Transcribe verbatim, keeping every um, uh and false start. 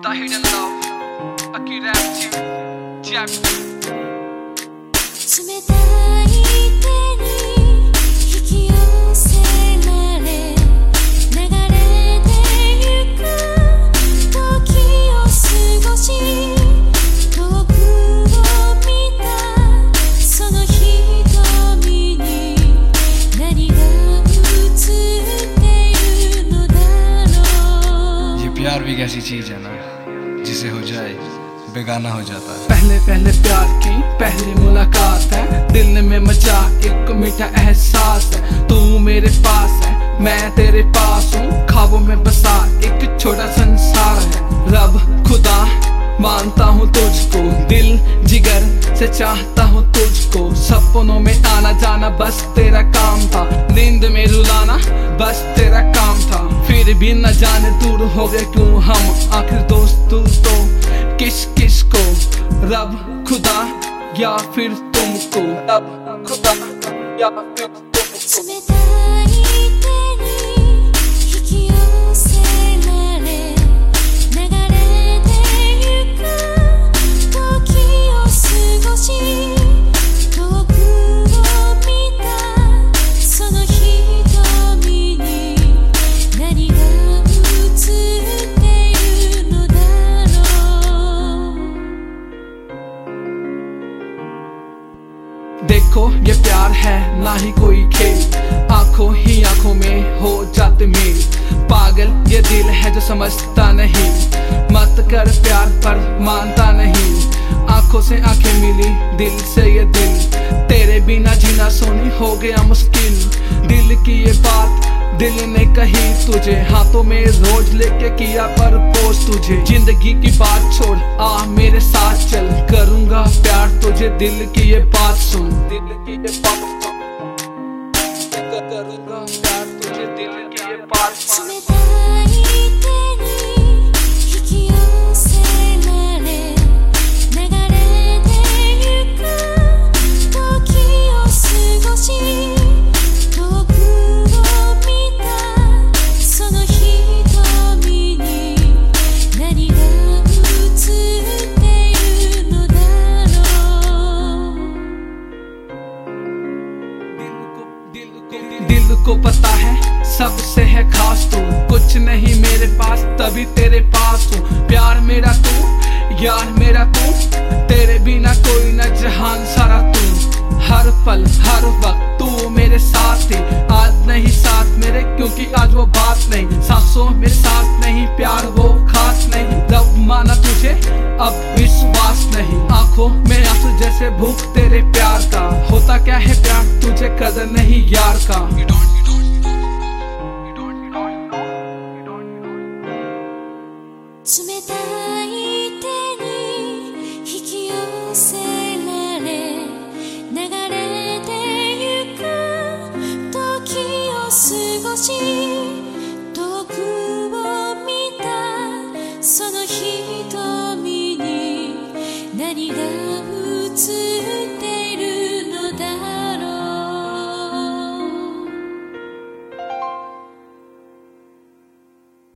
The Hidden Love, Akira Team, Chapter. 冷たい手に引き寄せられ流れてゆく時を過ごし遠くを見たその瞳に何が映っているのだろう ये प्यार भी कैसी चीज है ना जिसे हो जाए बेगाना हो जाता है। पहले पहले प्यार की पहली मुलाकात है दिल में मचा एक मीठा एहसास है तू मेरे पास है मैं तेरे पास हूँ ख्वाबों में बसा एक छोटा संसार है रब खुदा मानता हूँ तुझको दिल जिगर से चाहता हूँ तुझको सपनों में आना जाना बस तेरा काम था नींद में रुलाना बस तेरा काम था फिर भी न जाने दूर हो गए क्यों हम आखिर दोस्त तू तो किस किस को रब खुदा या फिर तुमको रब खुदा या फिर तुमको 冷たい手に引き寄せられ流れてゆく時を過ごし遠くを見たその瞳に何が映っているのだろう देखो ये प्यार है ना ही कोई खेल आंखों ही आंखों में हो जाते मेल पागल ये दिल है जो समझता नहीं मत कर प्यार पर मानता नहीं आंखों से आंखें मिली दिल से ये दिल तेरे बिना जीना सोनी हो गया मुश्किल दिल की ये बात दिल ने कही तुझे हाथों में रोज लेके किया पर पोस तुझे जिंदगी की बात छोड़ आ मेरे साथ चल करूंगा प्यार तुझे दिल की ये बात सुन दिल की ये बात सुन करूंगा प्यार तुझे दिल की ये बात सुन 冷たい手に引き寄せられ流れてゆく時を過ごし遠くを見たその瞳に何が映っているのだろう दिल को पता है सबसे है खास तू कुछ नहीं मेरे पास तभी तेरे पास हूँ प्यार मेरा तू यार मेरा तू तेरे बिना कोई न जहान सारा तू हर पल हर वक्त तू मेरे साथ थी आज नहीं साथ मेरे क्योंकि आज वो बात नहीं सांसों मेरे साथ नहीं प्यार वो खास नहीं रब माना तुझे अब विश्वास नहीं आंखों में आंसू जैसे भूख तेरे प्यार का होता क्या है प्यार तुझे कदर नहीं यार का 冷たい手に引き寄せられ流れてゆく時を過ごし遠くを見たその瞳に何が